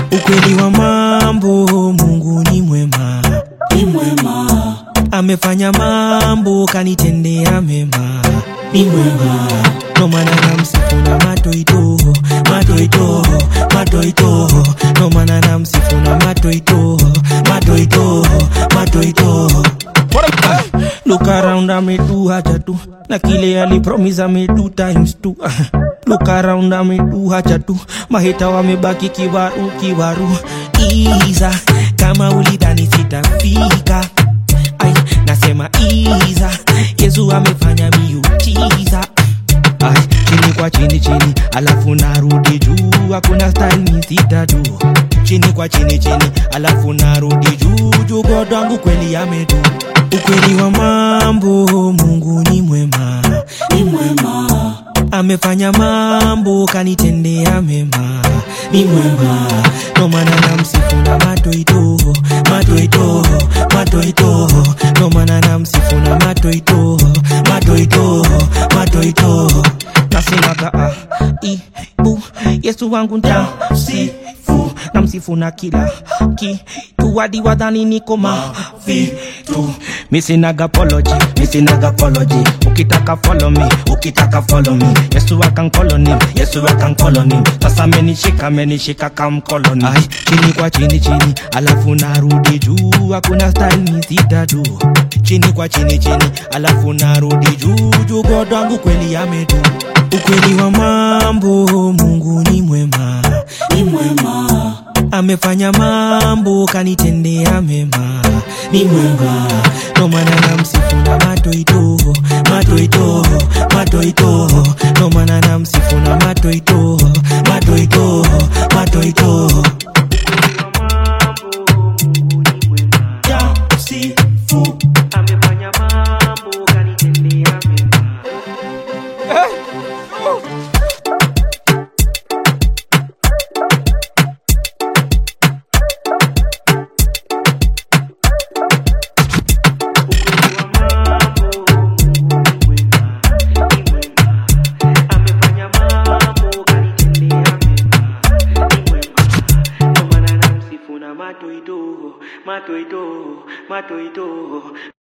Ukweli wa mambo, Mungu ni mwema, ni mwema. Amefanya mambo kanitendea mema, ni mwema. No maana namsifu na matoito, matoito, matoito. No maana namsifu na matoito, matoito, matoito. Look around, I made do hajatu. Na kile ali promise I made 2 times 2. Look around, I made do hajatu. Mahita wamebaki kiwaru, kiwaru. Iza, kama ulidhani sitafika. Ay, nasema iza, Yesu amefanya miujiza. Ay, chini kwa chini chini, alafu narudi juu. Hakuna style ni sitadu. Chini kwa chini chini, alafu narudi juu. Juu God wangu kweli amedu. Ukweli wa mambo, Mungu ni mwema, ni mwema. Amefanya mambo kanitendea mema, ni mwema. No maana namsifu na matoito, matoito, matoito. No maana namsifu na matoito, matoito, matoito. Nasemaga Yesu wangu ntamsifu, namsifu na kila kitu hadi wadhani niko mavitu. Misinaga apology, ukitaka follow me, ukitaka follow me. Yesu akan colony, Yesu akan colony. Sasa menishika kam colony. Ay, chini kwa chini chini, alafu narudi juu. Hakuna style ni sitadu. Chini kwa chini chini, alafu narudi juu. Juu God wangu kweli amedu. Ukweli wa mambo, Mungu ni mwema, ni mwema. Amefanya mambo kanitendea mema, ni mwema. No maana namsifu na matoito, matoito, matoito. No maana namsifu na matoito, matoito, matoito. Sifu. Amefanya mambo kanitendea mema. Matoito, matoito, matoito.